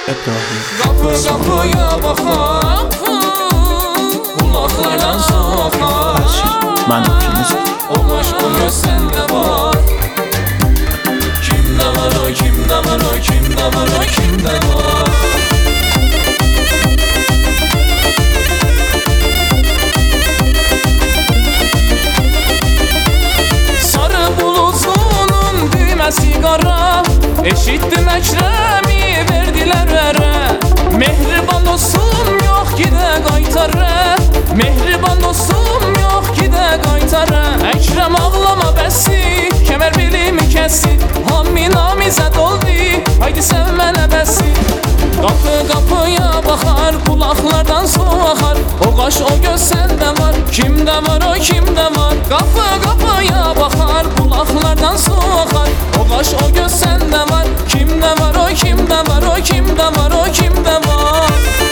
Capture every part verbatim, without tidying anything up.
Kapı kapıya bakar, kulaklardan su akar. Ben okuyayım. O aşk o göz sende var. Kimde var o, kimde var o, kimde var o, kimde var? Sarı bulutsunun düğmesi kara, eşittim Ekrem'i verdiler vere. Mehriban dostum yok ki de kaytarı, mehriban dostum yok ki de kaytarı. Ekrem ağlama besi, kemer bilimi kesti. Hammi namizet oldu, haydi sevmene besi. Kapı kapıya bakar, kulaklardan su akar. O kaş o göz sende var, kimde var o, kimde var? Kapı kapıya bakar, kulaklardan su akar. O kaş o göz sende var, kimde var o, kimde var o, kimde var o, kimde var?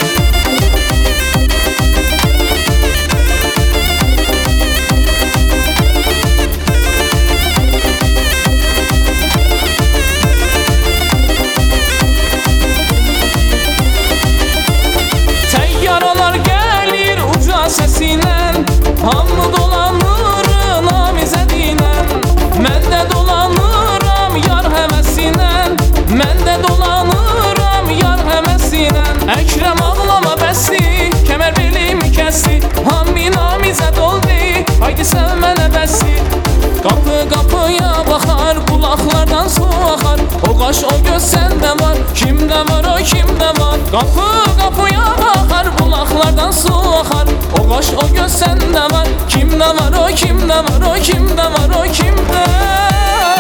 Teyyaralar gelir uca sesiyle, hamı dolanır namizediyle. Men de dolanıram yar hevesiyle, men de dolanıram yar hevesiyle. Ekrem ağlama besi, kemer bilimi kesti. Hammi namizet oldu, haydi sevmene besi. Kapı kapıya bakar, kulaklardan su akar. O kaş o göz sende var, kimde var o, kimde var? Kapı kapıya bakar, kulaklardan su akar. O kaş o göz sende var, kimde var o, kimde var o, kimde var o, kimde var?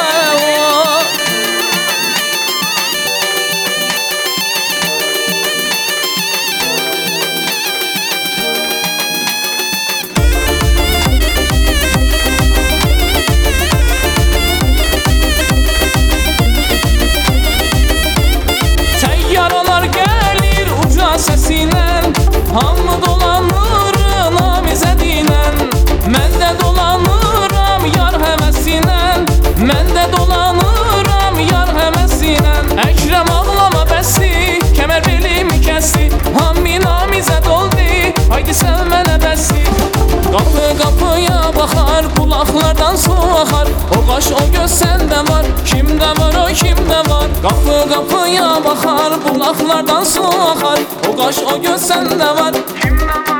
Teyyaralar gelir uca sesiyle, hamı dolanır namizediyle. Men de dolanıram yar hevesiyle, men de dolanıram yar hevesiyle. Ekrem ağlama besi, kemer bilimi kesti. Hammi namizet oldu, haydi sevmene besi. Kapı kapıya bakar, kulaklardan su akar. O kaş o göz sende var, kimde var o, kimde var? Kapı kapıya bakar, kulaklardan su akar. O kaş o göz sende var, kimde var?